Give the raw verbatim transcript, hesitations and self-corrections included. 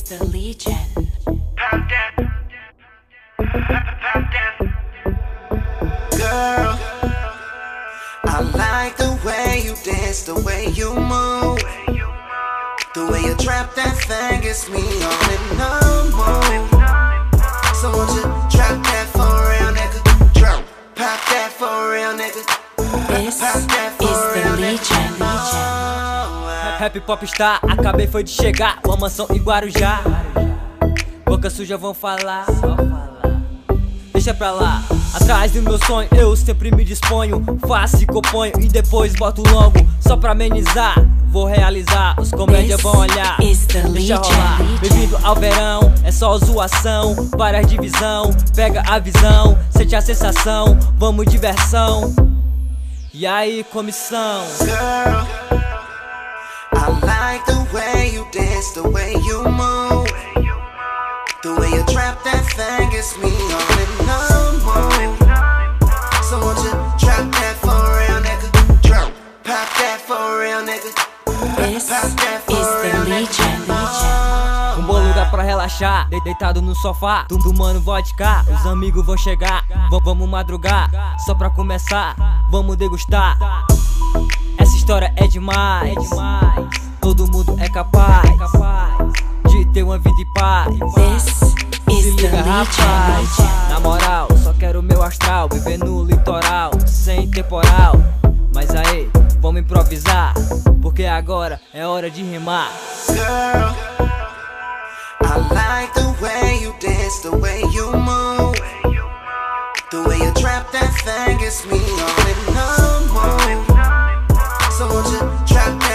the Legion. Girl, I like the way you dance, the way you move, the way you trap that thing gets me on and on move. So won't you drop that for real, nigga? Drop, pop that for real, nigga. This is the Legion. Rap Popstar, acabei foi de chegar. Uma mansão em Guarujá. Boca suja vão falar, deixa pra lá. Atrás do meu sonho eu sempre me disponho. Faço e componho e depois boto logo. Só pra amenizar, vou realizar. Os comédias vão olhar, deixa rolar. Bem-vindo ao verão, é só zoação. Várias divisão, pega a visão. Sente a sensação, vamos diversão. E aí, comissão? Girl, I like the way you dance, the way you move, the way you trap that thing gets me on and on move. So won't you drop that for real, nigga? Drop, pop that for real, nigga. This is the Legion. Um bom lugar pra relaxar, de deitado no sofá. Tudo mano vodka, os amigos vão chegar. V vamos madrugar, só pra começar, vamos degustar. Essa história é demais, é demais. Todo mundo é capaz de ter uma vida em paz. This is Se the liga, rapaz, Legion. na moral, só quero meu astral. Viver no litoral, sem temporal. Mas aí, vamos improvisar, porque agora é hora de rimar. Girl, I like the way you dance, the way you move, the way you trap that thing gets me on and on move. So won't you drop